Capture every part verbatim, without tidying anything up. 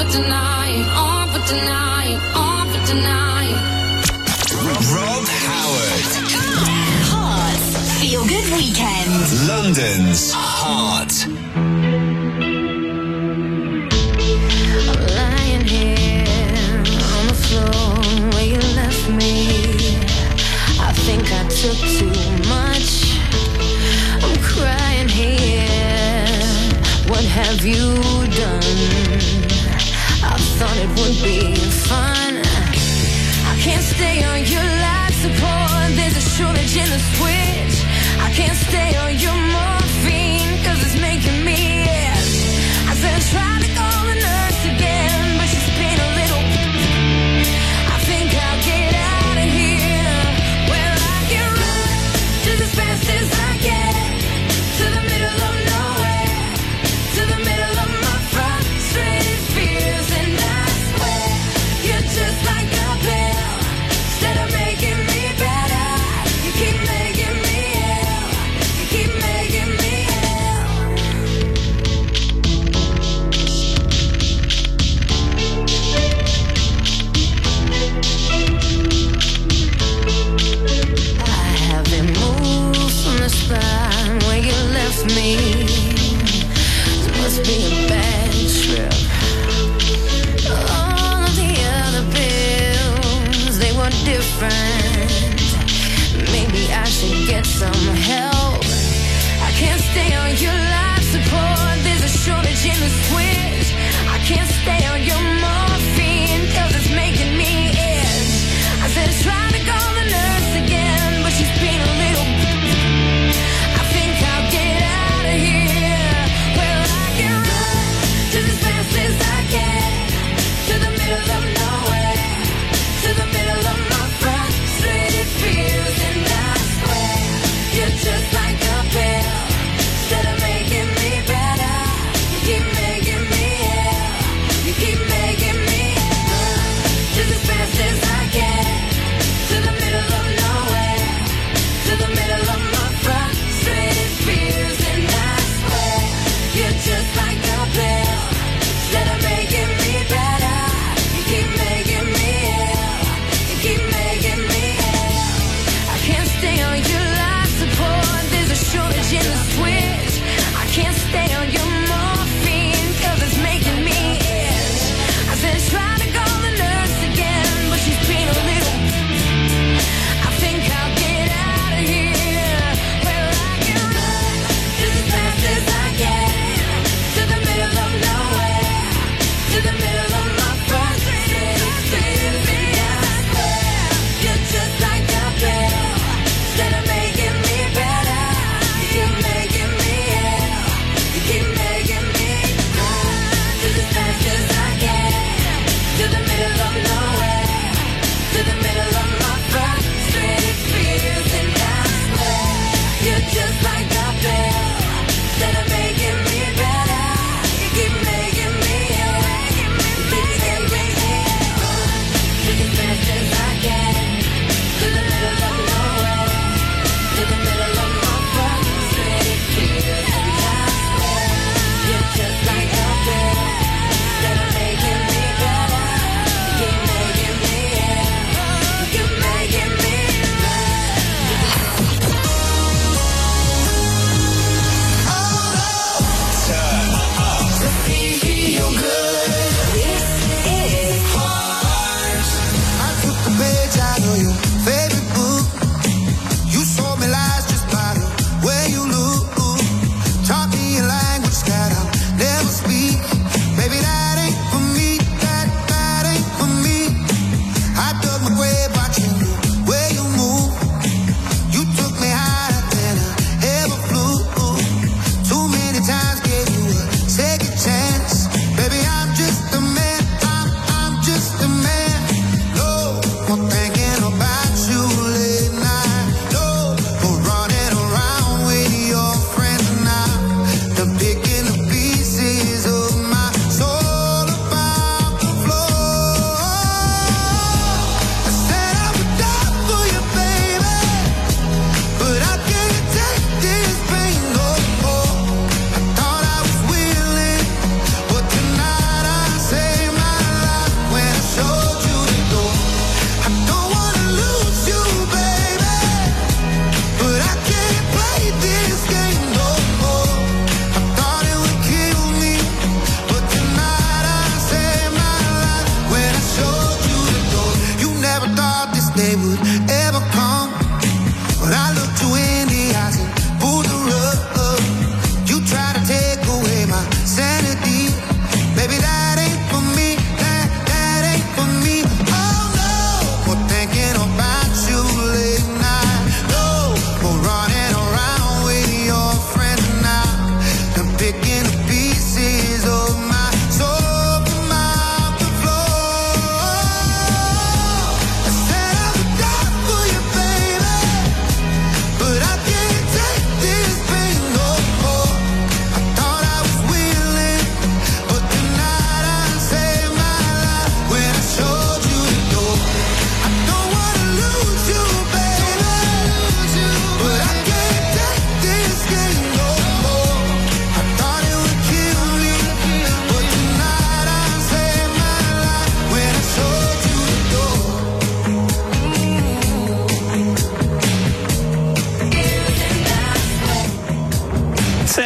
for tonight, on for tonight, on for tonight. Rob Howard. Heart. Feel Good Weekend. London's Heart. I'm lying here on the floor where you left me. I think I took too much. I'm crying here. What have you done? I thought it would be fun. I can't stay on your life support. There's a shortage in the switch. I can't stay on your morphine, cause it's making me itch. I said I tried to call the nurse again, but she's been a little. I think I'll get out of here. Well, I can run just as fast as I can to the middle of nowhere, to the middle of my frustrated fears. And I swear you're just like a pill. Instead of making me better, you keep making me ill. You keep making me ill. I have been moved from the spot where you left me. It must be a bad trip. All of the other bills, they were different. Maybe I should get some help. I can't stay on your life support. There's a shortage in the switch. I can't stay on your morphine, cause it's making me itch. I said try to call the nurse again, but she's been a little. I think I'll get out of here. Well, I can run just as fast as I can to the middle of nowhere, to the middle of my frustrated fears. And I swear you're just like a pill. Instead of making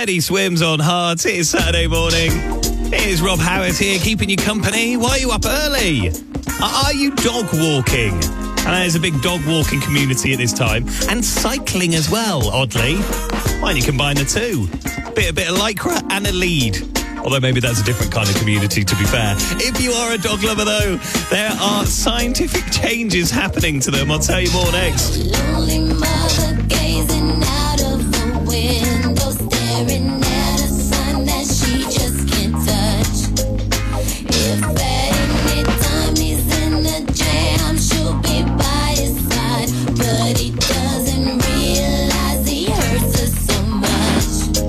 Teddy Swims on Heart. It is Saturday morning. It is Rob Howard here, keeping you company. Why are you up early? Are you dog walking? And there's a big dog walking community at this time. And cycling as well, oddly. Why don't you combine the two? Bit, a bit of lycra and a lead. Although maybe that's a different kind of community, to be fair. If you are a dog lover, though, there are scientific changes happening to them. I'll tell you more next. Lonely mother gazing out of the window, staring at a sign that she just can't touch. If at any time he's in a jam, she'll be by his side, but he doesn't realize he hurts her so much.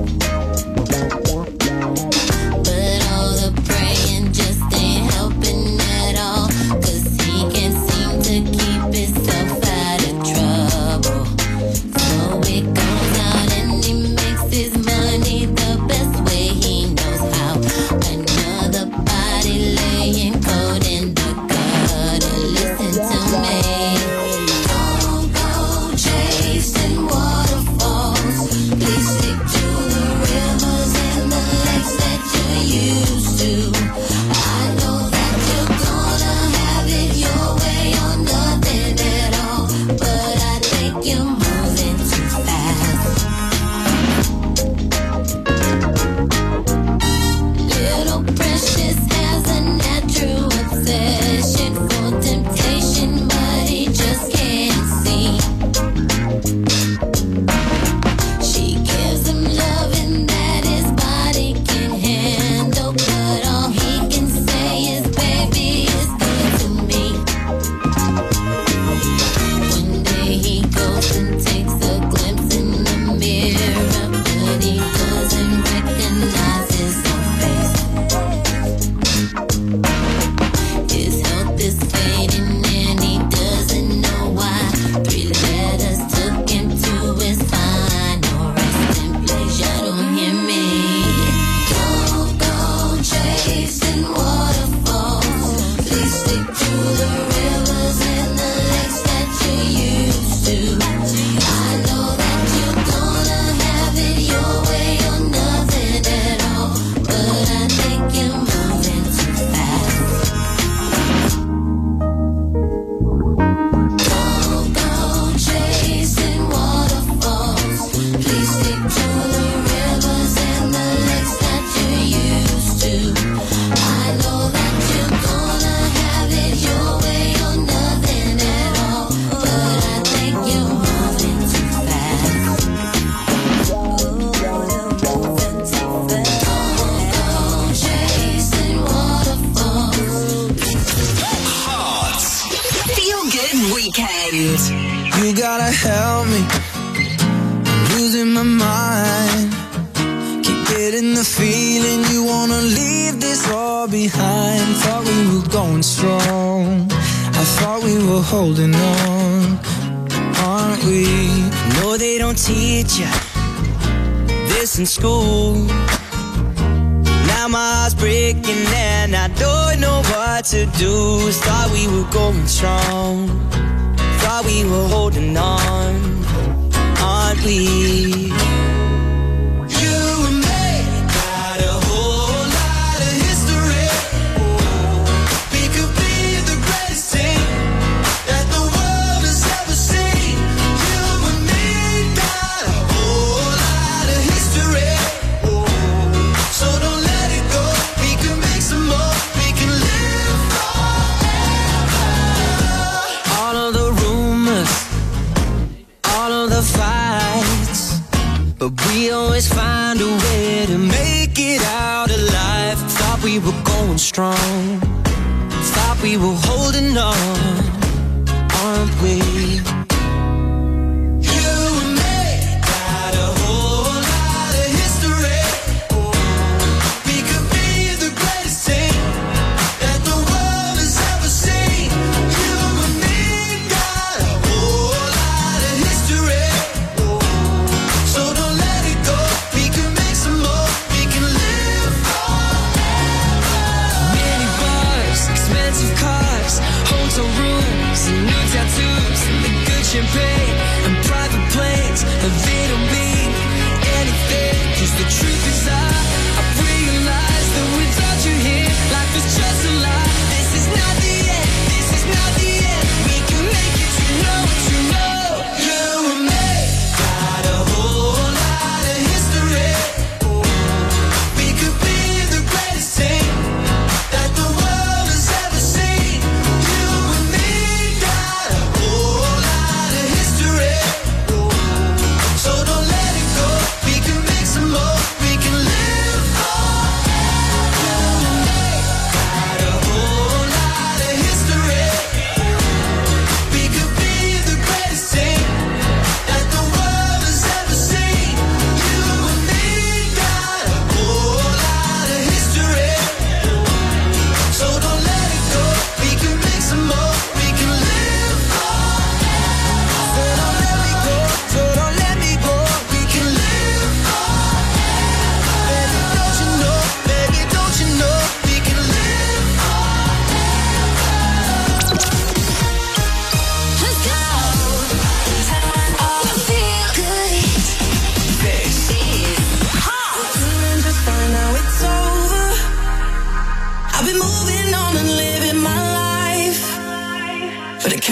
But all the praying just ain't helping at all, 'cause he can't seem to keep himself out of trouble. So he goes out and he makes his money the best way he knows how. Another body laying cold in the gutter. Listen to me. Don't go chasing waterfalls. Please stick to the rivers and the lakes that you're used to. I know that you're gonna have it your way or nothing at all, but I think you're moving too fast. Little Precious has a natural obsession for temptation, but he just can't see. She gives him loving that his body can handle, but all he can say is, baby, it's good to me. One day he goes and takes a glimpse in the mirror, but he doesn't recognize his own face. His health is fading and he doesn't know why. Three letters took him to his final resting place. You don't hear me. Don't go chasing waterfalls. Please stick to the rivers and the lakes that you're used to. I know that you're gonna have it your way or nothing at all, but I think you're moving too fast. Don't go chasing waterfalls. Please stick to the rivers and the lakes that you're used to. I know that you're gonna have it your way or nothing at all, but I think you're moving too fast. Don't go chasing waterfalls. Heart. Feel Good Weekend. You gotta help me. I'm losing my mind. Keep getting the feeling you wanna leave this all behind. Thought we were going strong. I thought we were holding on. Aren't we? No, they don't teach you this in school. Now my heart's breaking and I don't know what to do. Thought we were going strong. Thought we were holding on. Aren't we? You and me got a whole lot of history. We could be the greatest team that the world has ever seen. You and me got a whole lot of history. So don't let it go. We can make some more. We can live forever. All of the rumors, all of the fights, but we always find a way to make it out alive. Thought we were going strong. Thought we were holding on. Aren't we? You and me got a whole lot of history. We could be the greatest team that the world has ever seen. You and me got a whole lot of history. So don't let it go. We can make some more. We can live forever. Many bars, expensive cars, hotel rooms, and new tattoos, and the good champagne and private planes. But they don't mean anything, 'cause the truth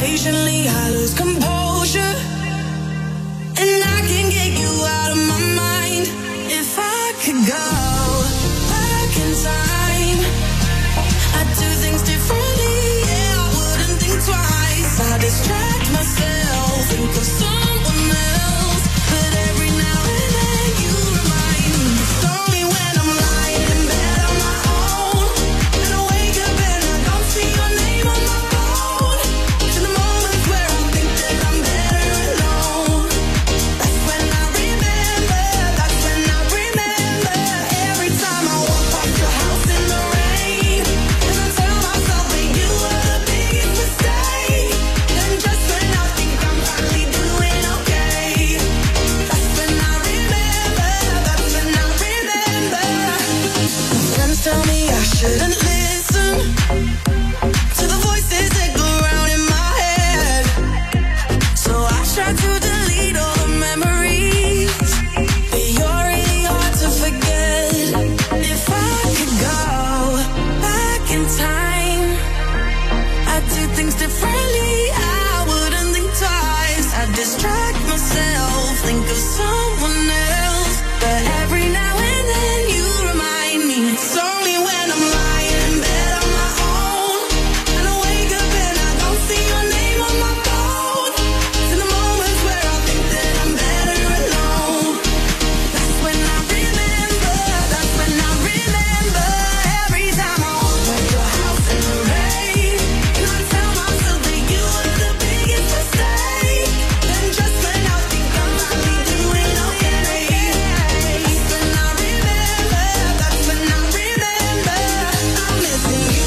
Occasionally I lose composure, and I can get you out of my mind. If I could go back in time, I'd do things differently. Yeah, I wouldn't think twice. I distract myself, think of someone else, but every now and then you remind me. It's only when I'm lying in bed on my own, and I wake up and I don't see your name on my phone. To the moments where I think that I'm better alone. That's when I remember, that's when I remember. Every time I walk past your house in the rain, and I tell myself that you were the biggest mistake. Then just when I think I'm finally doing okay, that's when I remember, that's when I remember. My friends tell me I shouldn't listen to the voices that go round in my head, so I try to delete all the memories, but you're really hard to forget. If I could go back in time, I'd do things differently. I wouldn't think twice. I'd distract myself, think of someone else, but every now and then you remind me. It's only when I'm lying in bed on my own, and I wake up and I don't see your name on my phone. To the moments where I think that I'm better alone. That's when I remember, that's when I remember. Every time I walk past your house in the rain, and I tell myself that you were the biggest mistake. Then just when I think I'm finally doing okay, that's when I remember, that's when I remember. I'm missing you.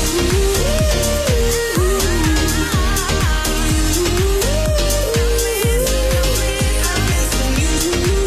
I'm missing you.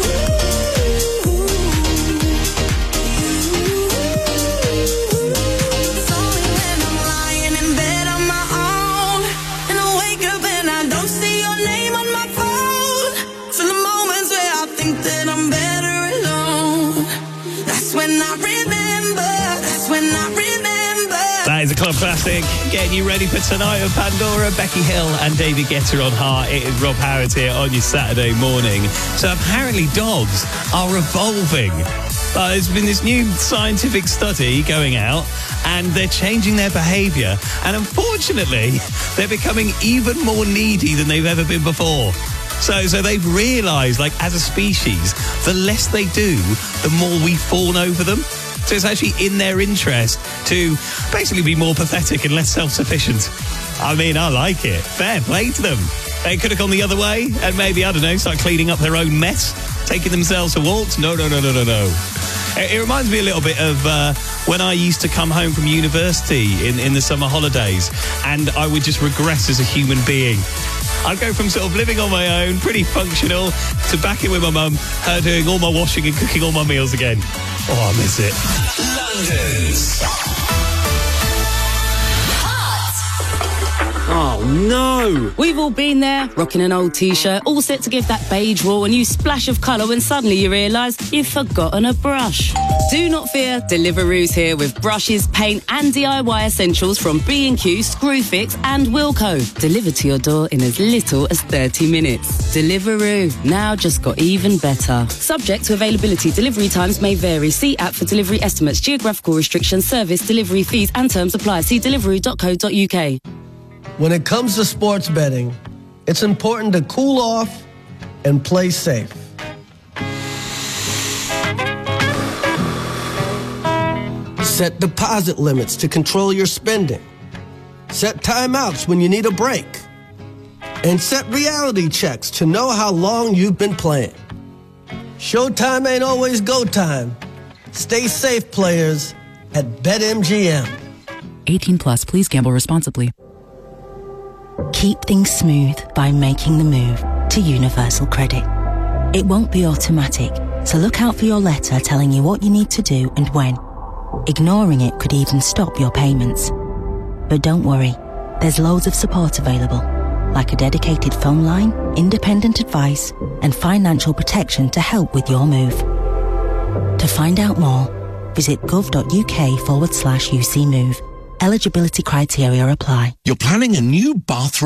It's only when I'm lying in bed on my own, and I wake up and I don't see your name on my phone. For the moments where I think that I'm better alone, that's when I remember, that's when I remember. That is a club classic. Getting you ready for tonight with Pandora, Becky Hill and David Guetta on Heart. It is Rob Howard here on your Saturday morning. So apparently dogs are evolving. Uh, there's been this new scientific study going out, and they're changing their behaviour. And unfortunately, they're becoming even more needy than they've ever been before. So, so they've realised, like, as a species, the less they do, the more we fawn over them. So it's actually in their interest to basically be more pathetic and less self-sufficient. I mean, I like it. Fair play to them. They could have gone the other way and maybe, I don't know, start cleaning up their own mess, taking themselves for walks. No, no, no, no, no, no. It, it reminds me a little bit of uh, when I used to come home from university in, in the summer holidays, and I would just regress as a human being. I'd go from sort of living on my own, pretty functional, to back in with my mum, her doing all my washing and cooking all my meals again. Oh, I miss it. London's Oh no! We've all been there, rocking an old t-shirt, all set to give that beige wall a new splash of colour when suddenly you realise you've forgotten a brush. Do not fear, Deliveroo's here with brushes, paint and D I Y essentials from B and Q, Screwfix and Wilko. Delivered to your door in as little as thirty minutes. Deliveroo, now just got even better. Subject to availability, delivery times may vary. See app for delivery estimates, geographical restrictions, service, delivery fees and terms apply. See deliveroo dot co dot uk. When it comes to sports betting, it's important to cool off and play safe. Set deposit limits to control your spending. Set timeouts when you need a break. And set reality checks to know how long you've been playing. Showtime ain't always go time. Stay safe, players, at BetMGM. eighteen plus, please gamble responsibly. Keep things smooth by making the move to Universal Credit. It won't be automatic, so look out for your letter telling you what you need to do and when. Ignoring it could even stop your payments. But don't worry, there's loads of support available, like a dedicated phone line, independent advice, and financial protection to help with your move. To find out more, visit gov.uk forward slash UC Move. Eligibility criteria apply. You're planning a new bathroom?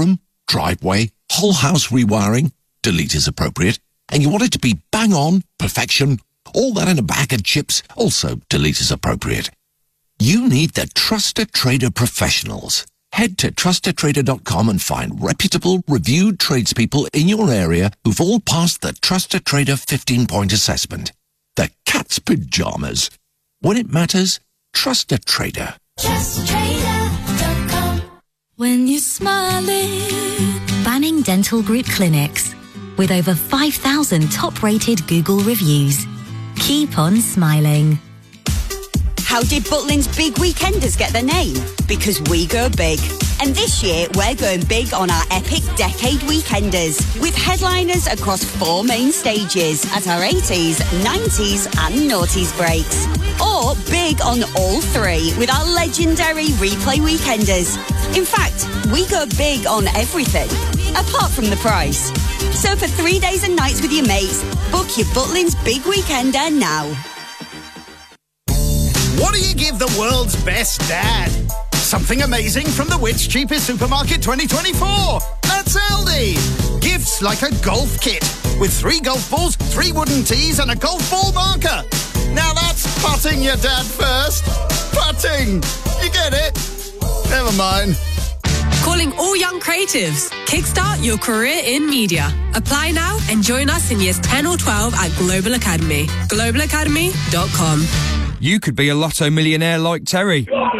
driveway, whole house rewiring, delete is appropriate, and you want it to be bang on, perfection, all that in a bag of chips, also delete is appropriate. You need the Trusted Trader professionals. Head to trusted trader dot com and find reputable, reviewed tradespeople in your area who've all passed the Trusted Trader fifteen-point assessment. The cat's pajamas. When it matters, trust a trader. trust trader dot com. When you're smiling. Banning Dental Group Clinics. With over five thousand top-rated Google reviews. Keep on smiling. How did Butlins Big Weekenders get their name? Because we go big. And this year, we're going big on our epic Decade Weekenders, with headliners across four main stages at our eighties, nineties and noughties breaks. Or big on all three with our legendary Replay Weekenders. In fact, we go big on everything, apart from the price. So for three days and nights with your mates, book your Butlins Big Weekender now. What do you give the world's best dad? Something amazing from the Which Cheapest Supermarket twenty twenty-four. That's Aldi. Gifts like a golf kit with three golf balls, three wooden tees and a golf ball marker. Now that's putting your dad first. Putting. You get it? Never mind. Calling all young creatives. Kickstart your career in media. Apply now and join us in years ten or twelve at Global Academy. global academy dot com. You could be a lotto millionaire like Terry.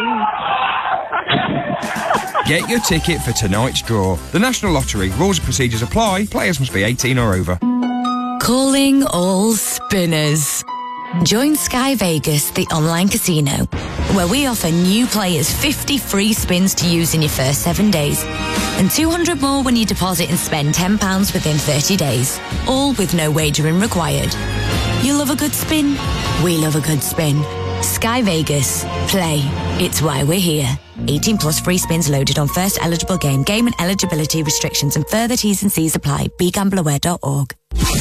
Get your ticket for tonight's draw. The National Lottery. Rules and procedures apply. Players must be eighteen or over. Calling all spinners. Join Sky Vegas, the online casino, where we offer new players fifty free spins to use in your first seven days and two hundred more when you deposit and spend ten pounds within thirty days, all with no wagering required. You love a good spin? We love a good spin. Sky Vegas. Play. It's why we're here. eighteen plus free spins loaded on first eligible game. Game and eligibility restrictions and further T's and C's apply. be gamble aware dot org.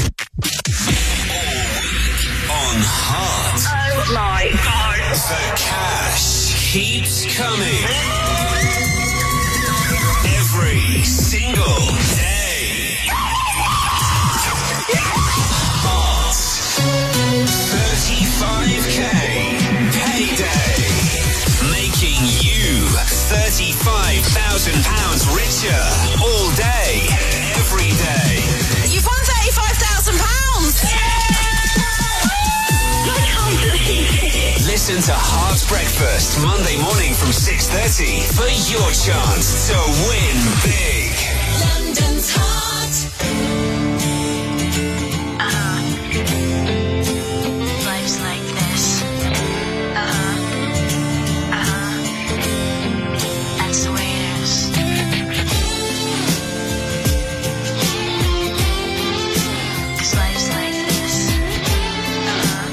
On Heart. Oh my God. The cash keeps coming. Every single day. Heart. thirty-five K payday. Making you thirty-five thousand pounds richer all day, every day. You've won thirty-five thousand pounds! Listen to Heart's Breakfast Monday morning from six thirty for your chance to win big. London's Heart. Uh-huh. Life's like this. Uh-huh. Uh-huh. That's the way it is. Cause life's like this. Uh-huh.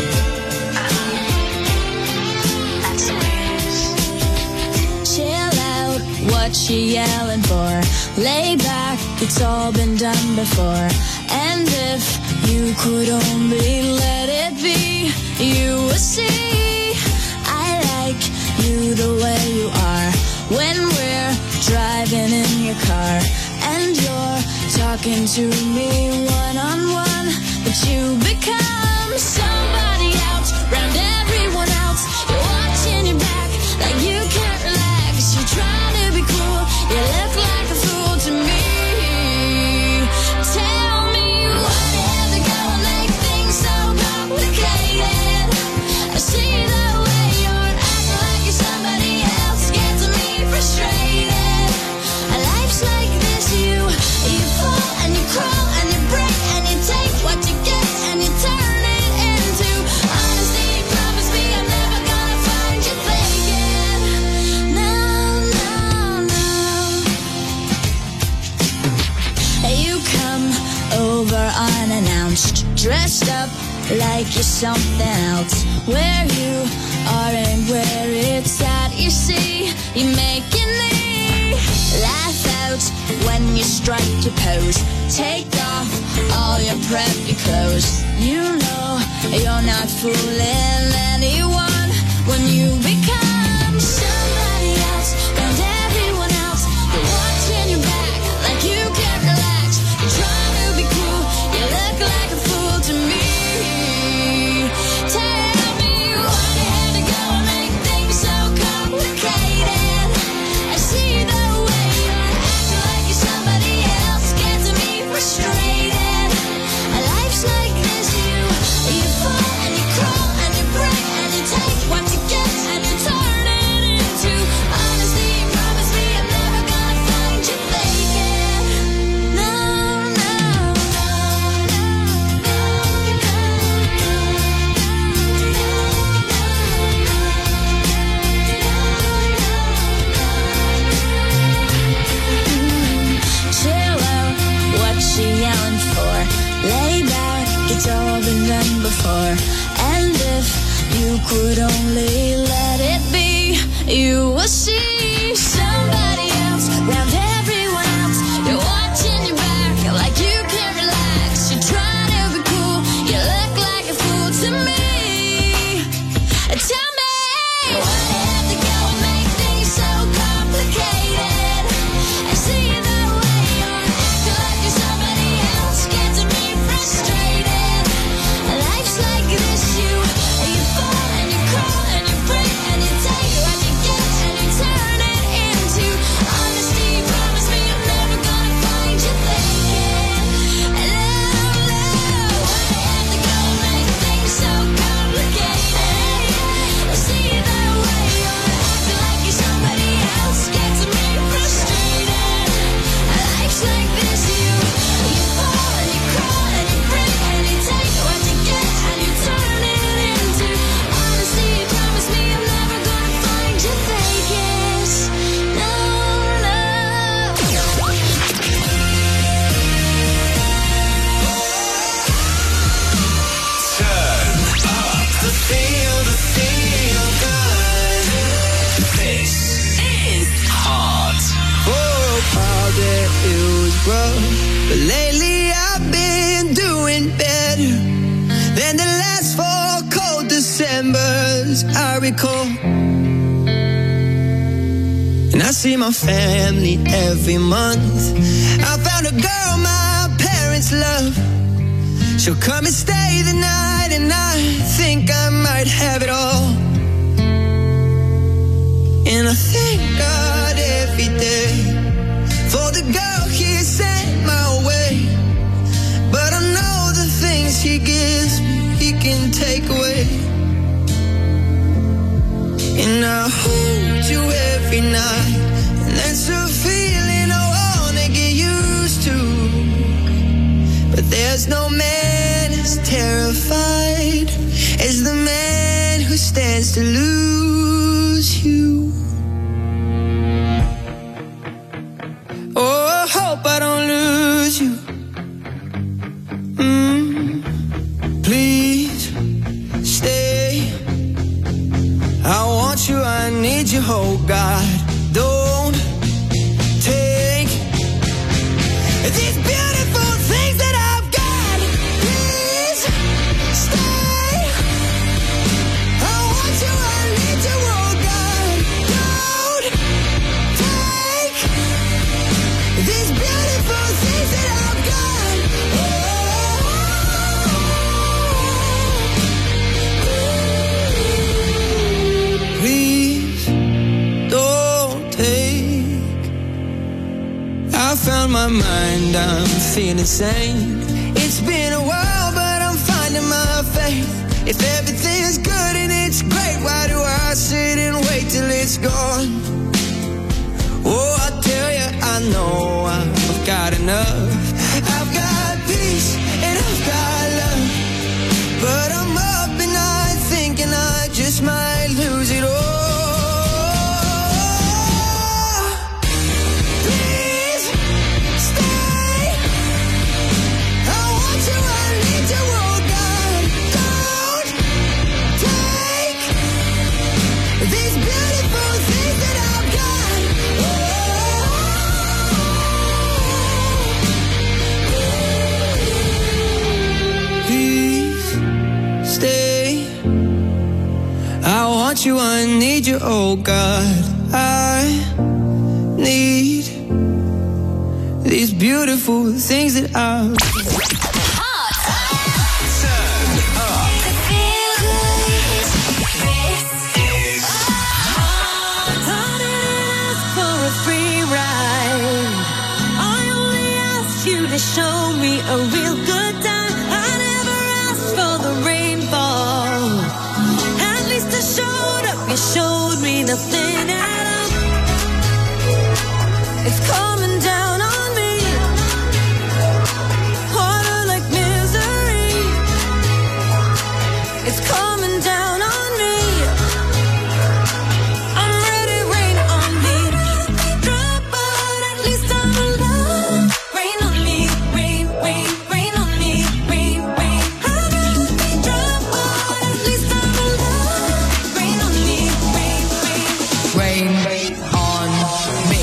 Uh-huh. That's the way it is. Chill out, what you yelling for? Lay back, it's all been done before. And if you could only let it be, you would see I like you the way you are. When we're driving in your car and you're talking to me one-on-one, but you become somebody else, round everyone else. You're watching your back like you can't relax. You're trying to be cool, you look like a fool to me. Tell me what is gonna make things so complicated. I see the way you're acting like you're somebody else, gets me frustrated. Life's like this, you you fall and you crawl and you break and you take what you get and you turn it into honesty. Promise me I'm never gonna find you faking. No, no, no. You come over unannounced, dressed up like you're something else. Where you are and where it's at, you see, you're making me laugh out when you strike your pose. Take off all your preppy clothes. You know you're not fooling anyone when you become somebody else, round everyone else. You're watching your back like would only let it be. You will see somebody else round everyone else. You're watching your back like you can't relax. You're trying to be cool. You look like a fool to me. Tell me why I have to go and make things so complicated. And see the way you're acting like you're somebody else, getting me frustrated. Life's like this, you you fall and you crawl and you break and you take what you get and you turn it into honesty. Promise me I'm never gonna find you faking. Love, love, why I have to go and make things so complicated. See the way you're acting like you're somebody else, gets me frustrated. Life's like this, you you fall and you crawl and you break and you take what you get and you turn it into honesty. Promise me I'm never gonna find you fakest. No, no. Turn up the feel, the feel good. This is Heart. For a while there it was rough, but lately I've been doing better than the last four cold Decembers I recall. And I see my family every month. I found a girl my parents love. She'll come and stay the night, and I think I might have it all. And I thank God every day for the girl He sent my way. But I know the things He gives me, He can take away. And I hold you every night, and that's a feeling I wanna get used to. But there's no man as terrified as the man who stands to lose you. Oh, I hope I don't lose you. Mm, please stay. I want you, I need you, oh God. Don't take these beautiful things that I've got. Please stay. I want you, I need you, oh God. Don't take these beautiful things that I've got. Oh. Please don't take. I found my mind, I'm feeling sane. It's been a while, but I'm finding my faith. If everything's good and it's great, why do I sit and wait till it's gone? Oh, I tell you, I know I've got enough. I've got peace and I've got love. But I'm up at night thinking I just might lose it all. Please stay. I want you, I need you, oh God. Don't take these beautiful things that I've got. Please stay. I want you, I need you, oh God. I need these beautiful things that I've show me a real good time. I never asked for the rainfall. At least I showed up. You showed me nothing at all. It's coming down on me. Harder Rain on me.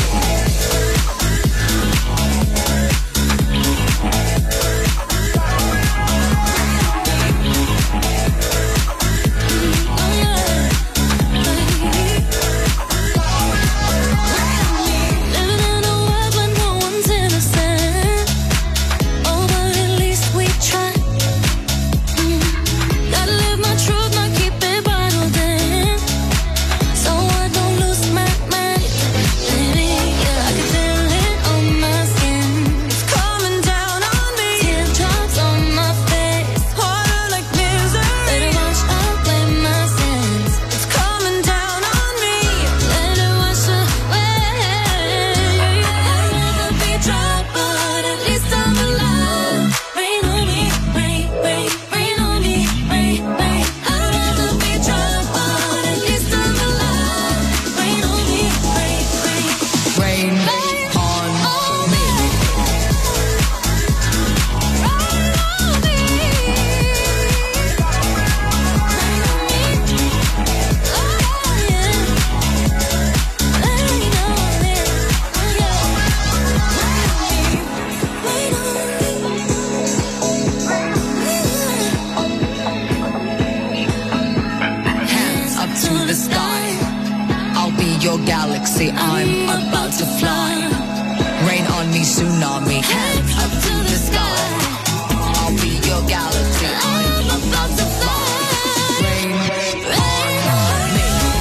Galaxy, I'm about to fly. Rain on me, tsunami, hands up to the sky. I'll be your galaxy, I'm about to fly. Rain on me.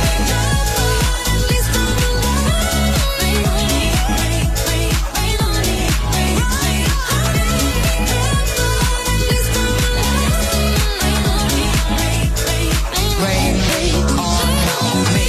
Rain on me.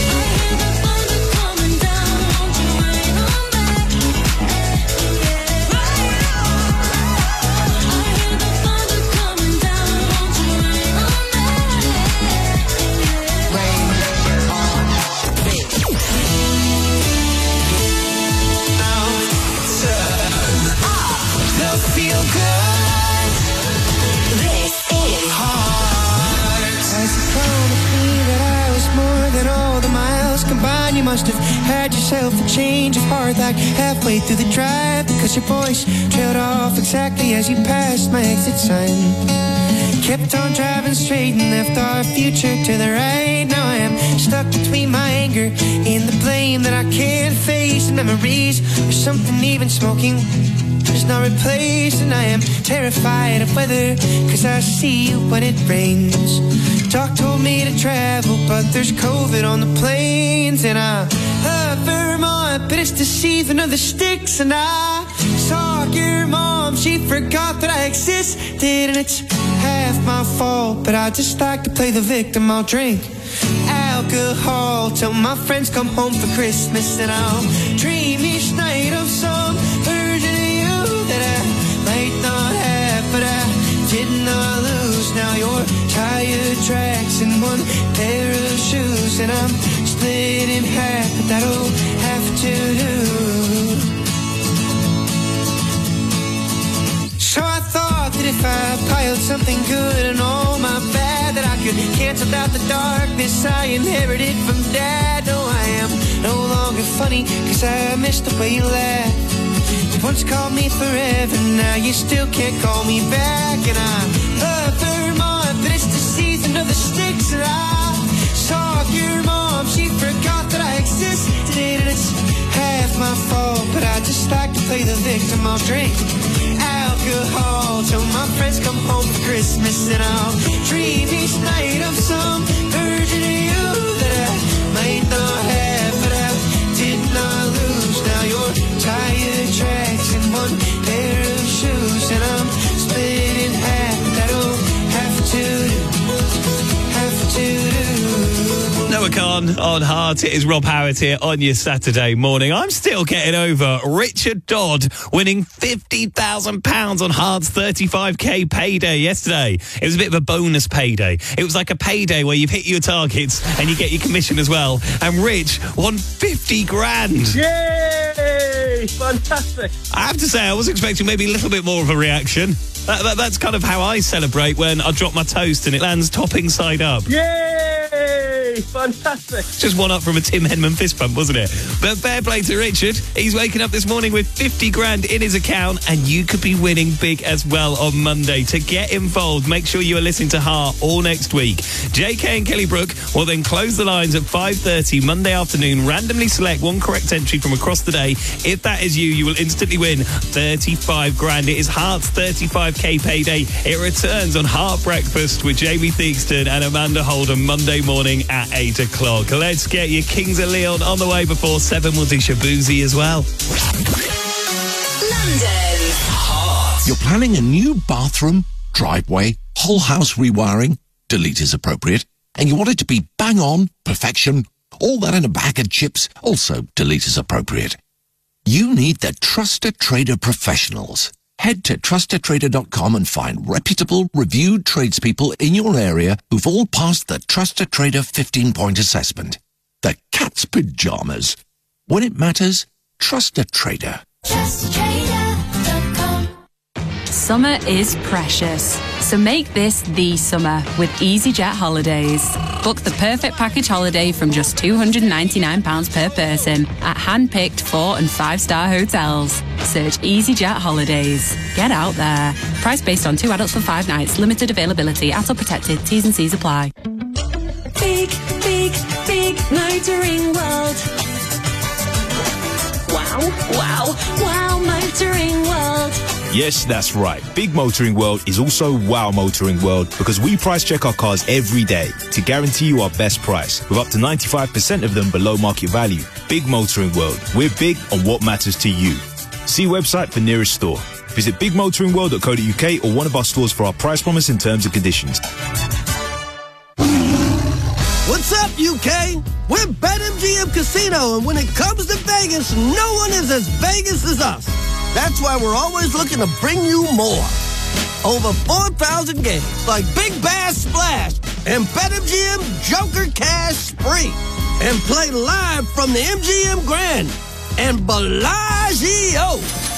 You must have had yourself a change of heart like halfway through the drive, because your voice trailed off exactly as you passed my exit sign. Kept on driving straight and left our future to the right. Now I am stuck between my anger and the blame that I can't face. The memories or something even smoking does not replace. And I am terrified of weather, cause I see you when it rains. Doc told me to travel, but there's COVID on the planes. And I love Vermont, but it's the season of the sticks. And I saw your mom, she forgot that I existed. And it's half my fault, but I just like to play the victim. I'll drink alcohol till my friends come home for Christmas. And I'll dream each night of some version of you that I might not have, but I did not lose. Now you're tire tracks and one pair of shoes, and I'm split in half, but that'll have to do. So I thought that if I piled something good and all my bad, that I could cancel out the darkness I inherited from Dad. No, I am no longer funny, cause I missed the way you laughed. You once called me forever, now you still can't call me back. And I love Vermont, but it's the season of the sticks. And I saw your mom, she forgot that I existed. And it's half my fault, but I just like to play the victim. I'll drink alcohol till my friends come home for Christmas. And I'll dream each night of some version of you that I might not have, but I did not lose. Now you're tire tracks and one pair of shoes, and I'm split in half. That'll have to do, have to do. Noah Khan on Heart. It is Rob Howard here on your Saturday morning. I'm still getting over Richard Dodd winning fifty thousand pounds on Heart's thirty-five k payday yesterday. It was a bit of a bonus payday. It was like a payday where you've hit your targets and you get your commission as well. And Rich won fifty grand. Yay! Fantastic. I have to say, I was expecting maybe a little bit more of a reaction. That, that, that's kind of how I celebrate when I drop my toast and it lands topping side up. Yay! Hey, fantastic. Just one up from a Tim Henman fist pump, wasn't it? But fair play to Richard. He's waking up this morning with fifty grand in his account, and you could be winning big as well on Monday. To get involved, make sure you are listening to Heart all next week. J K and Kelly Brook will then close the lines at five thirty Monday afternoon, randomly select one correct entry from across the day. If that is you, you will instantly win thirty-five grand. It is Heart's thirty-five k payday. It returns on Heart Breakfast with Jamie Theakston and Amanda Holden Monday morning at eight o'clock. Let's get your Kings of Leon on the way before seven. We'll do Shabuzi as well. London's Heart. You're planning a new bathroom, driveway, whole house rewiring, delete is appropriate, and you want it to be bang on, perfection, all that in a bag of chips, also delete is appropriate. You need the Trusted Trader professionals. Head to trusted trader dot com and find reputable, reviewed tradespeople in your area who've all passed the Trusted Trader fifteen-point assessment. The cat's pajamas. When it matters, trust a trader. Trust a trader dot com. Summer is precious, so make this the summer with EasyJet holidays. Book the perfect package holiday from just two hundred ninety-nine pounds per person at hand-picked four and five-star hotels. Search EasyJet holidays. Get out there. Price based on two adults for five nights. Limited availability. A T O protected. T's and C's apply. Big, big, big motoring world. Wow, wow, wow, motoring world. Yes, that's right. Big Motoring World is also Wow Motoring World because we price check our cars every day to guarantee you our best price with up to ninety-five percent of them below market value. Big Motoring World. We're big on what matters to you. See website for nearest store. Visit big motoring world dot co dot U K or one of our stores for our price promise and terms and conditions. What's up, U K? We're BetMGM Casino, and when it comes to Vegas, no one is as Vegas as us. That's why we're always looking to bring you more. Over four thousand games like Big Bass Splash and BetMGM Joker Cash Spree. And play live from the M G M Grand and Bellagio.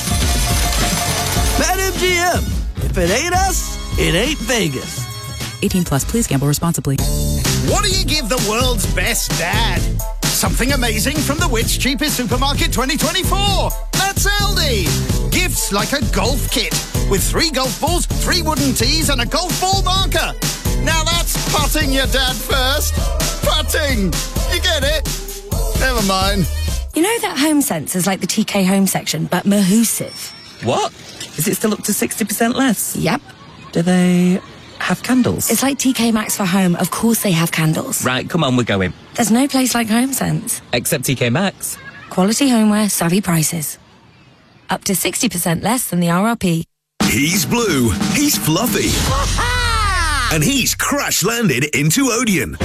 BetMGM. If it ain't us, it ain't Vegas. eighteen plus, please gamble responsibly. What do you give the world's best dad? Something amazing from the Which Cheapest Supermarket twenty twenty-four. That's Aldi. Gifts like a golf kit with three golf balls, three wooden tees, and a golf ball marker. Now that's putting your dad first. Putting. You get it? Never mind. You know that Home Sense is like the T K Home section, but Mahusive. What? Is it still up to sixty percent less? Yep. Do they have candles? It's like T K Maxx for home. Of course they have candles. Right, come on, we're going. There's no place like Home Sense. Except T K Maxx. Quality homeware, savvy prices. Up to sixty percent less than the R R P. He's blue, he's fluffy, and he's crash-landed into Odeon.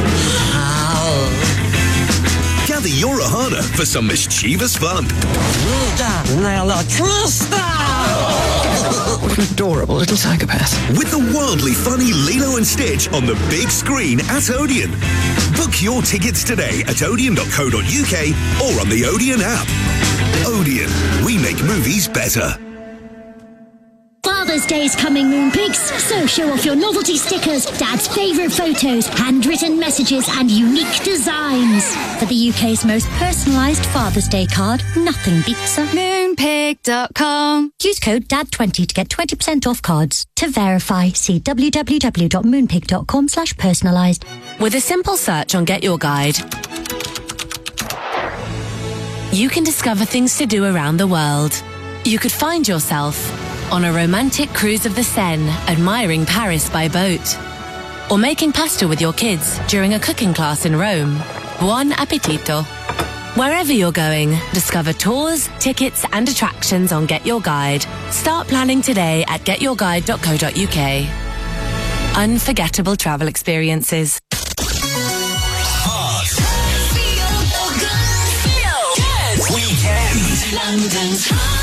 Gather your Ohana for some mischievous fun. What an adorable little psychopath. With the wildly funny Lilo and Stitch on the big screen at Odeon. Book your tickets today at odeon dot co dot U K or on the Odeon app. Odeon, we make movies better. Father's Day's coming, Moonpigs, so show off your novelty stickers, Dad's favourite photos, handwritten messages and unique designs. For the U K's most personalised Father's Day card, nothing beats a moonpig dot com. Use code D A D twenty to get twenty percent off cards. To verify, see w w w dot moonpig dot com slash personalised. With a simple search on Get Your Guide, you can discover things to do around the world. You could find yourself on a romantic cruise of the Seine, admiring Paris by boat. Or making pasta with your kids during a cooking class in Rome. Buon appetito. Wherever you're going, discover tours, tickets and attractions on Get Your Guide. Start planning today at get your guide dot co dot U K. Unforgettable travel experiences. Weekend. London's Heart.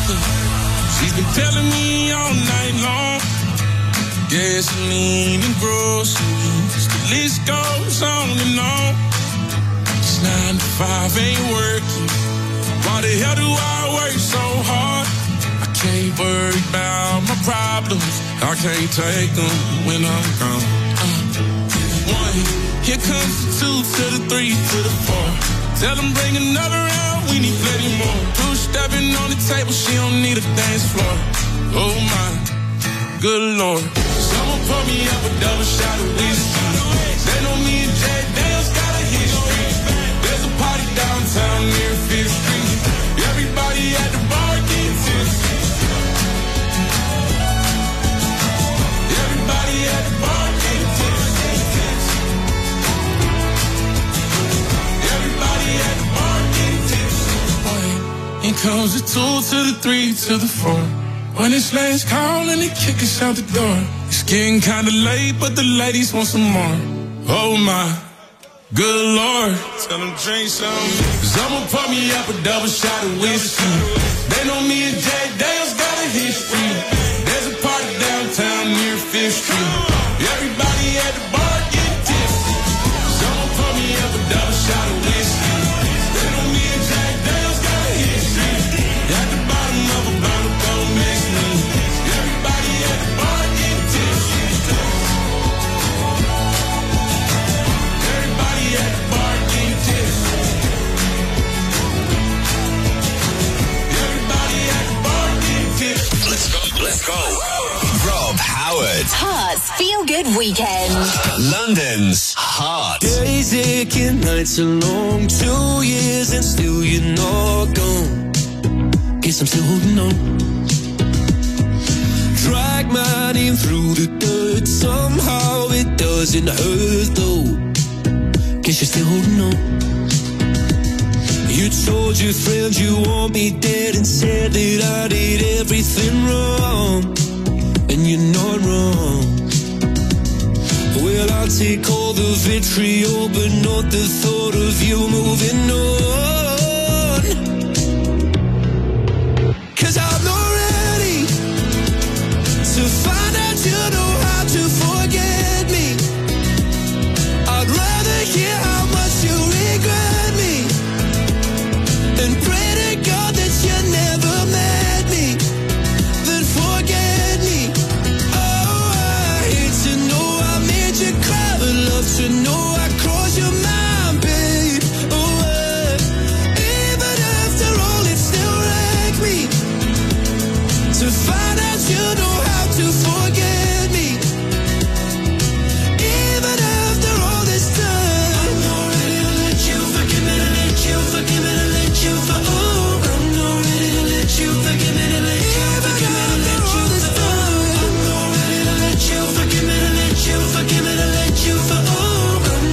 father. She's been telling me all night long. Gasoline and groceries, the list goes on and on. It's nine to five, ain't working. Why the hell do I work so hard? I can't worry about my problems. I can't take them when I'm gone. Uh, one, here comes the two to the three to the four. Tell them bring another round, we need plenty more. Two stepping on the table, she don't need a dance floor. Oh my, good Lord. Someone pour me up a double shot of whiskey. They know me and Jack Daniels got a history. There's a party downtown near Fifth Street. Everybody at the bar getting tipsy. Everybody at the bar getting tipsy. Everybody at the bar getting tipsy. Here comes the two to the three to the four. When it's last call and they kick us out the door. It's getting kinda late, but the ladies want some more. Oh my, good Lord. Tell them drink some. Cause I'ma pour me up a double shot of whiskey. They know me and Jack Daniels got a history. There's a party downtown near Fifth Street. Everybody at the bar get tipsy. Cause I'ma pour me up a double shot of whiskey. They know me and Jack Daniels got a history. At the bottom of a bottle, don't mix me. Everybody at the bar get tipsy. Everybody at the bar get tipsy. Everybody at the bar get tipsy. Let's go, let's go. Rob Howard. Heart's Feel Good Weekend. London's Heart. Days aching, nights are long. Two years and still you're not gone. Guess I'm still holding on. Drag my name through the dirt. Somehow it doesn't hurt though. Guess you're still holding on. You told your friends you want me dead and said that I did everything wrong. And you're not wrong. Well, I'll take all the vitriol, but not the thought of you moving on. Cause I'm not ready to find out you know how to forget me. I'd rather hear how much you regret me and pray to God that you never met me, then forget me. Oh, I hate to know I made you cry, but love to know I crossed your mind, babe. Oh, uh, even after all, it still wrecked me to find out you know how to forget me. Even after all this time, I'm not ready to let you forgive me, to let you forgive me, to let you for oh, I'm not ready to let you forgive me, to let you forgive me, to let you for oh, I'm not ready to let you forgive me, to let you forgive me, to let you for oh, I'm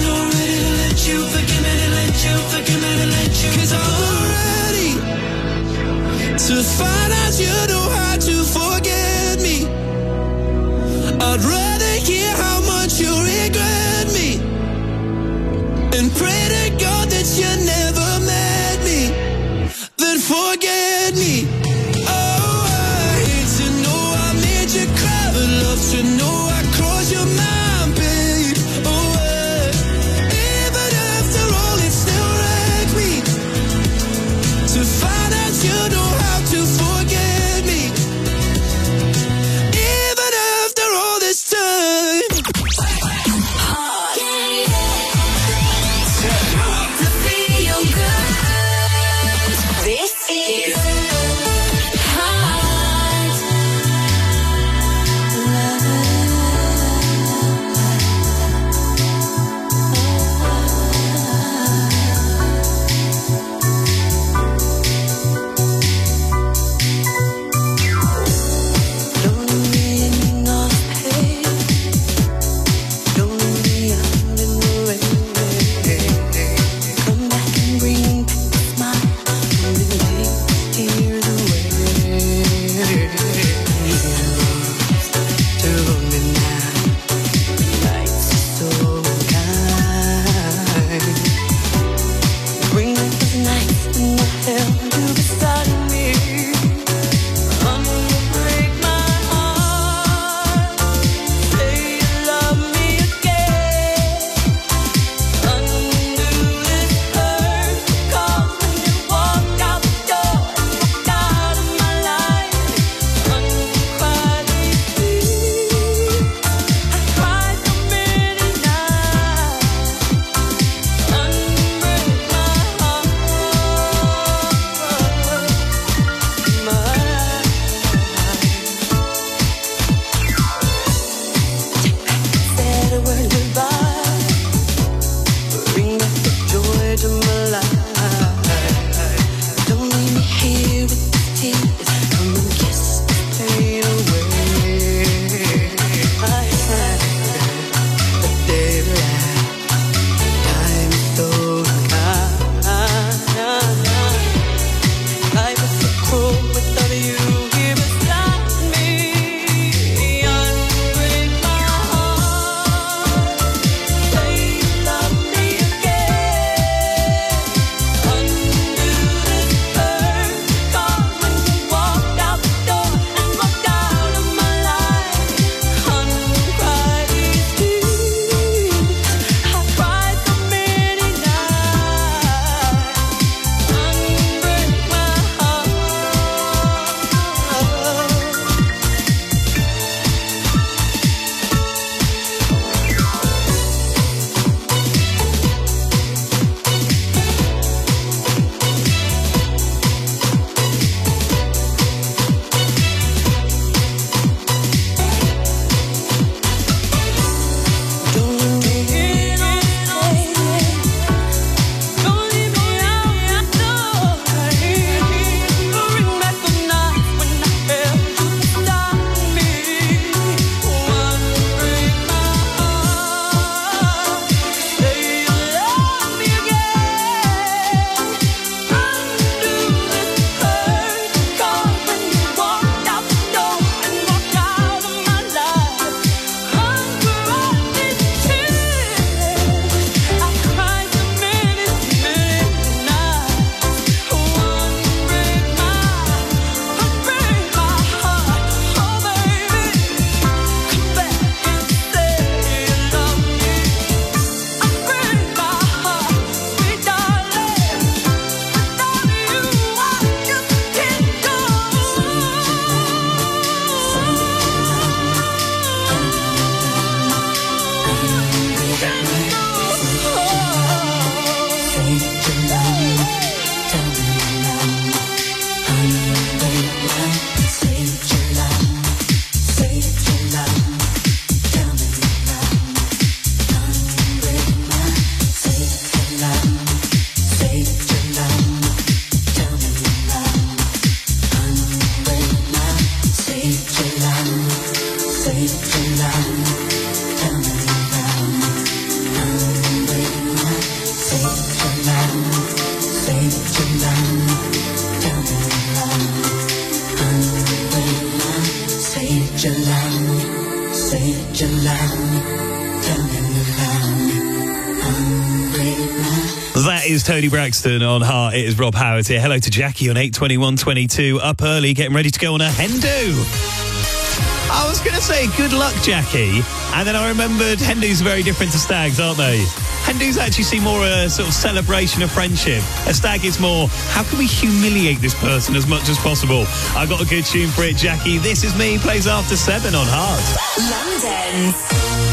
is Tony Braxton on Heart. It is Rob Howard here. Hello to Jackie on eight twenty-one twenty-two. Up early, getting ready to go on a hen do. I was going to say good luck, Jackie, and then I remembered hen do's are very different to stags, aren't they? Hen do's actually seem more a sort of celebration of friendship. A stag is more, how can we humiliate this person as much as possible? I've got a good tune for it, Jackie. This Is Me plays after seven on Heart. London's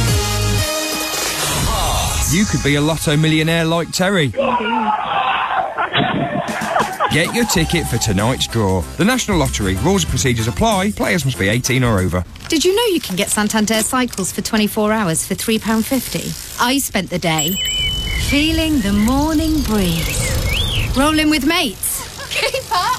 You could be a lotto millionaire like Terry. Get your ticket for tonight's draw. The National Lottery. Rules and procedures apply. Players must be eighteen or over. Did you know you can get Santander Cycles for twenty-four hours for three pounds fifty? I spent the day feeling the morning breeze. Rolling with mates. Keep up.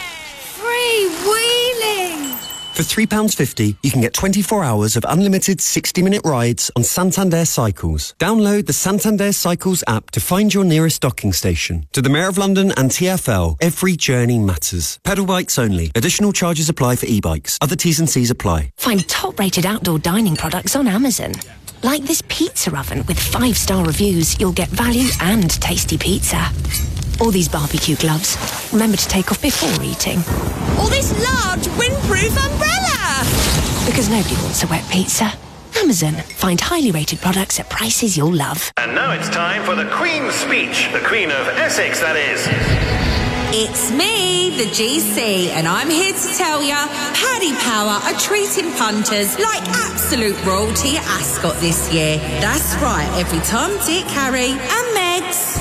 Free-wheeling. For three pounds fifty, you can get twenty-four hours of unlimited sixty-minute rides on Santander Cycles. Download the Santander Cycles app to find your nearest docking station. To the Mayor of London and T F L, every journey matters. Pedal bikes only. Additional charges apply for e-bikes. Other T's and C's apply. Find top-rated outdoor dining products on Amazon. Like this pizza oven with five-star reviews, you'll get value and tasty pizza. Or these barbecue gloves. Remember to take off before eating. Or this large windproof umbrella. Because nobody wants a wet pizza. Amazon. Find highly rated products at prices you'll love. And now it's time for the Queen's speech. The Queen of Essex, that is. It's me, the G C, and I'm here to tell ya, Paddy Power are treating punters like absolute royalty at Ascot this year. That's right, every Tom, Dick, Harry and Megs.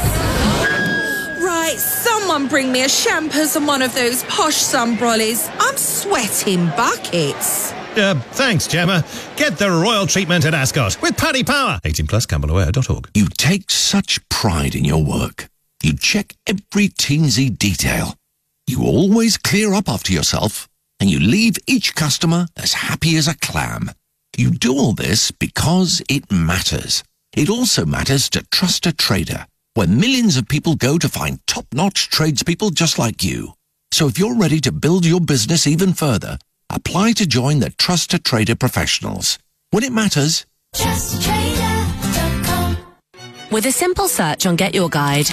Right, someone bring me a champers and one of those posh sunbrollies. I'm sweating buckets. Uh, thanks, Gemma. Get the royal treatment at Ascot with Paddy Power. eighteen plus, campbell aware dot org. You take such pride in your work. You check every teensy detail. You always clear up after yourself, and you leave each customer as happy as a clam. You do all this because it matters. It also matters to Trust a Trader, where millions of people go to find top-notch tradespeople just like you. So if you're ready to build your business even further, apply to join the Trust a Trader professionals. When it matters, trust trader dot com. With a simple search on Get Your Guide,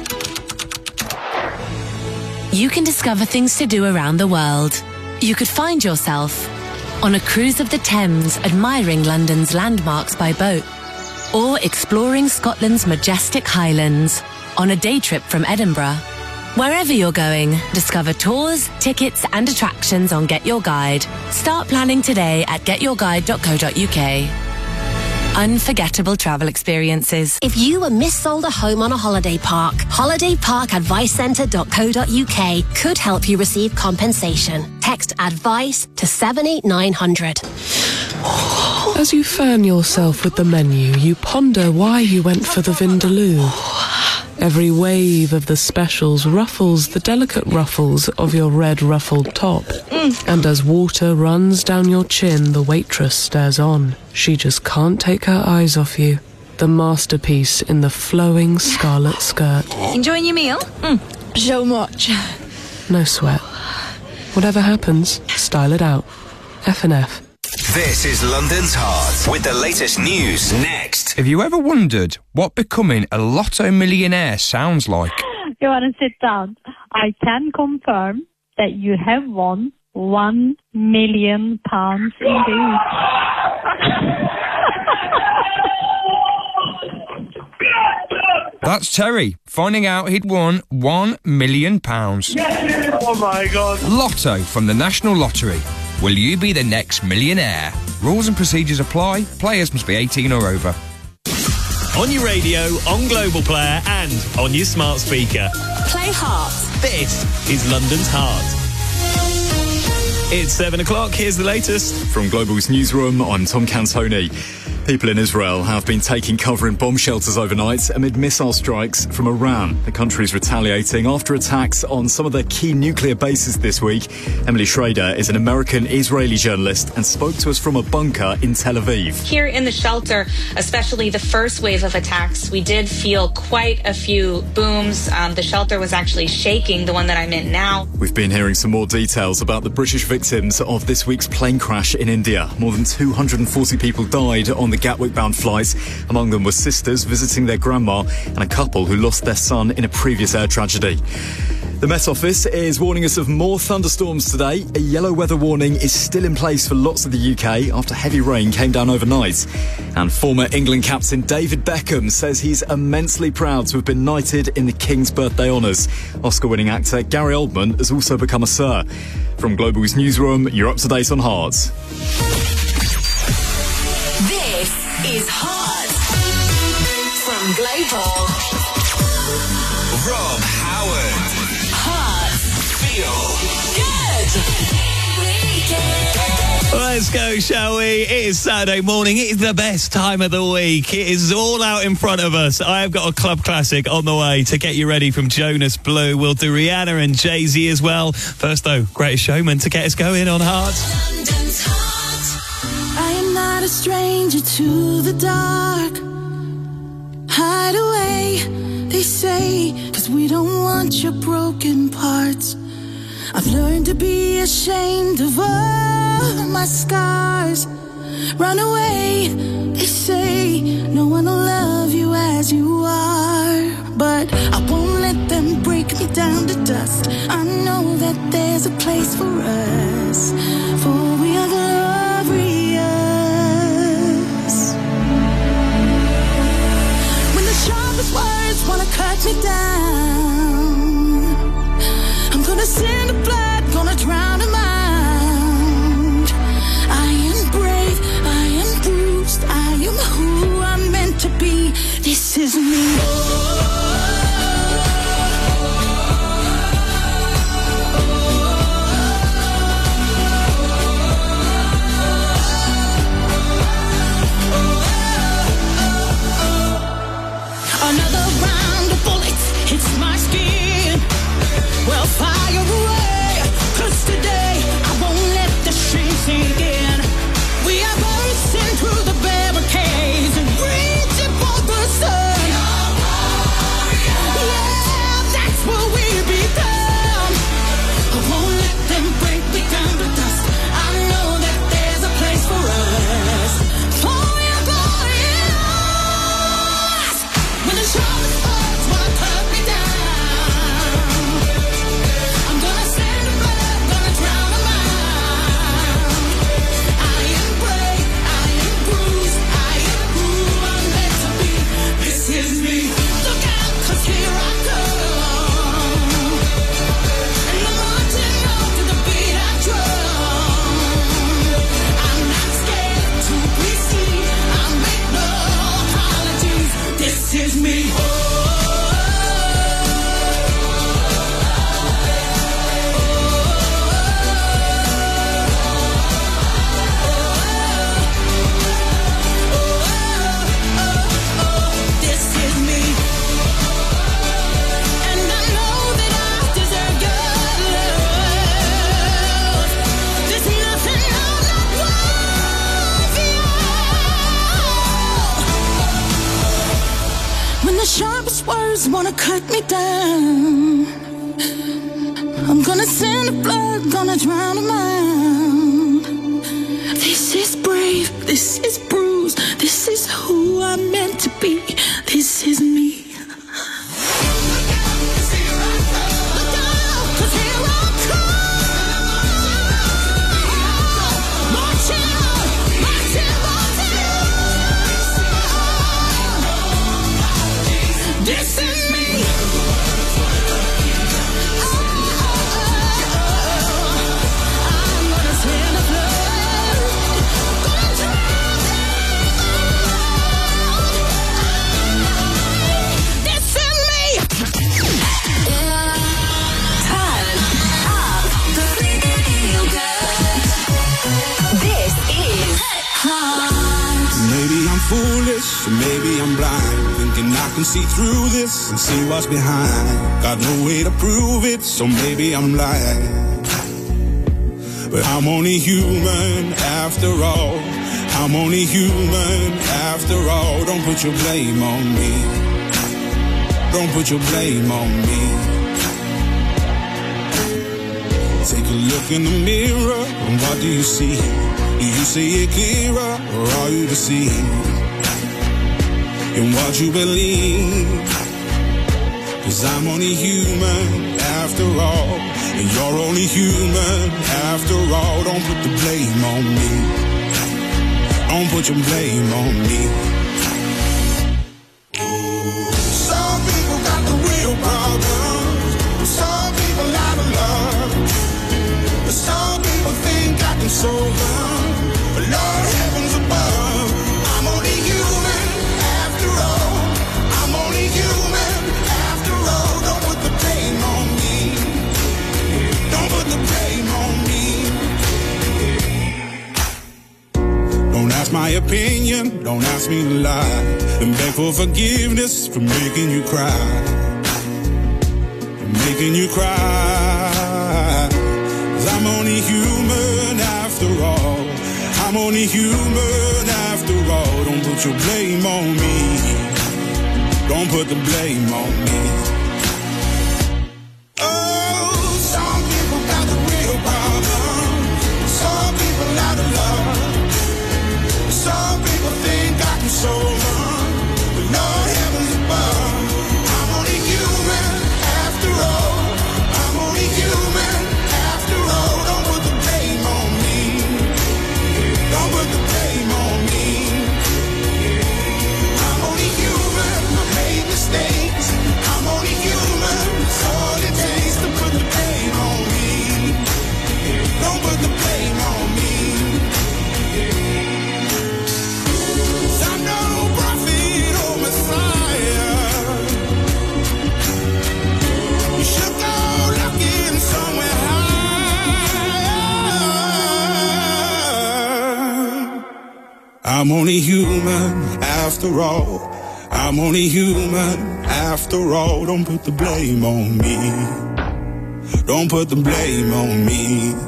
you can discover things to do around the world. You could find yourself on a cruise of the Thames, admiring London's landmarks by boat, or exploring Scotland's majestic Highlands on a day trip from Edinburgh. Wherever you're going, discover tours, tickets and attractions on Get Your Guide. Start planning today at get your guide dot co dot uk. Unforgettable travel experiences. If you were missold a home on a holiday park, holiday park advice centre dot co dot uk could help you receive compensation. Text ADVICE to seven eight nine hundred. As you fan yourself with the menu, you ponder why you went for the Vindaloo. Every wave of the specials ruffles the delicate ruffles of your red ruffled top. Mm. And as water runs down your chin, the waitress stares on. She just can't take her eyes off you. The masterpiece in the flowing scarlet skirt. Enjoying your meal? Mm. So much. No sweat. Whatever happens, style it out. F and F. This is London's Heart with the latest news next. Have you ever wondered what becoming a lotto millionaire sounds like? You want to sit down? I can confirm that you have won one million pounds indeed. That's Terry, finding out he'd won one million pounds. Oh my God. Lotto from the National Lottery. Will you be the next millionaire? Rules and procedures apply. Players must be eighteen or over. On your radio, on Global Player and on your smart speaker. Play Heart. This is London's Heart. It's seven o'clock. Here's the latest. From Global's newsroom, I'm Tom Cantoni. People in Israel have been taking cover in bomb shelters overnight amid missile strikes from Iran. The country's retaliating after attacks on some of their key nuclear bases this week. Emily Schrader is an American-Israeli journalist and spoke to us from a bunker in Tel Aviv. Here in the shelter, especially the first wave of attacks, we did feel quite a few booms. Um, the shelter was actually shaking, the one that I'm in now. We've been hearing some more details about the British victims of this week's plane crash in India. More than two hundred forty people died on the the Gatwick-bound flight. Among them were sisters visiting their grandma and a couple who lost their son in a previous air tragedy. The Met Office is warning us of more thunderstorms today. A yellow weather warning is still in place for lots of the U K after heavy rain came down overnight. And former England captain David Beckham says he's immensely proud to have been knighted in the King's Birthday Honours. Oscar-winning actor Gary Oldman has also become a Sir. From Global's newsroom, you're up to date on Hearts. This is Hearts from Global. Rob Howard. Let's go, shall we? It is Saturday morning. It is the best time of the week. It is all out in front of us. I have got a club classic on the way to get you ready from Jonas Blue. We'll do Rihanna and Jay-Z as well. First, though, Greatest Showman to get us going on Hearts. I am not a stranger to the dark. Hide away, they say, 'cause we don't want your broken parts. I've learned to be ashamed of all my scars. Run away, they say, no one will love you as you are. But I won't let them break me down to dust. I know that there's a place for us, for we are glorious. When the sharpest words wanna cut me down, I'm gonna send a flood, gonna drown a mind. I am brave, I am bruised, I am who I'm meant to be. This is me. Another round of bullets hits my skin. Well, fire away, 'cause today I won't let the shame sink in. We are bursting through the barricades and reaching for the sun. Yeah, that's what we become. I won't let them break me down to dust. I know that there's a place for us. For we are glorious. When the sharpest words wanna cut me down, sharpest words wanna cut me down, I'm gonna send a blood, gonna drown a mind. This is brave, this is bruised, this is who I'm meant to be. This is me. This is me. I'm gonna stand up. This is me. Turn up the radio. This is Maybe I'm foolish, maybe I'm blind, thinking I can see through this and see what's behind. Got no way to prove it, so maybe I'm lying. But I'm only human after all. I'm only human after all. Don't put your blame on me. Don't put your blame on me. Take a look in the mirror, and what do you see? Do you see it clearer, or are you deceived in what you believe? 'Cause I'm only human after all, and you're only human after all. Don't put the blame on me. Don't put your blame on me. Some people got the real problems. Some people out of love. Some people think I can solve them. But Lord heavens above, I'm only human after all. I'm only human after all. Don't put the blame on me. Don't put the blame on me. Don't ask my opinion, don't ask me to lie, and beg for forgiveness for making you cry, for making you cry. 'Cause I'm only human after all. I'm only human after all. Don't put your blame on me. Don't put the blame on me. Oh, some people got the real problem. Some people out of love. Some people think I can solve them. But Lord heavens above, I'm only human after all. I'm only human after all. Don't put the blame on me. Don't put the blame on me. I'm only human. I made mistakes. I'm only human. It's all it takes to put the blame on me. Don't put the blame on me. 'Cause I'm no prophet or Messiah. You should go looking somewhere higher. I'm only human after all. I'm only human after all. Don't put the blame on me. Don't put the blame on me.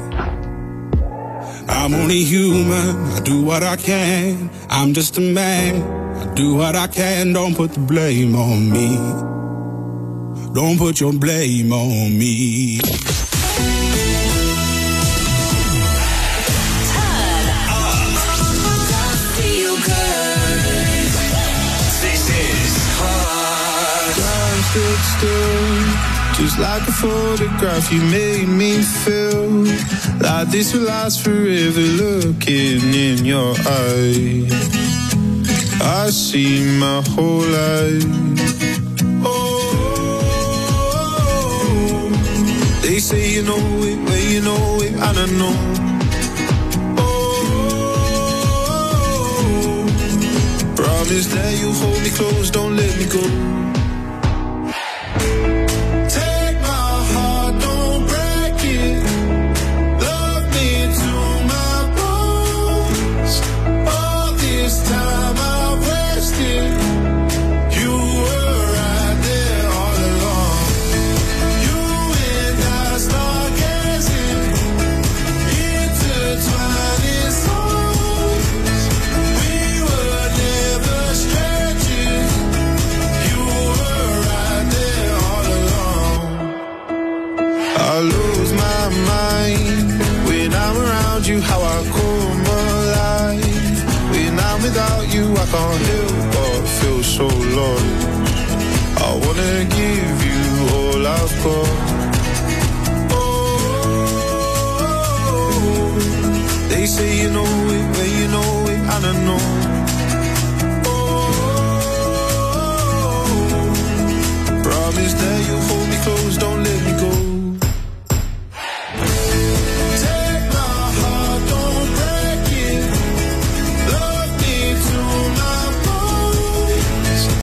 I'm only human. I do what I can. I'm just a man. I do what I can. Don't put the blame on me. Don't put your blame on me. Stood still, just like a photograph. You made me feel like this will last forever. Looking in your eyes, I see my whole life. Oh, they say you know it when you know it, and I know. Oh, promise that you hold me close, don't let me go. How I come alive when I'm without you, I can't help but feel so lost. I wanna give you all I've got. Oh, they say you know it when you know it, and I know.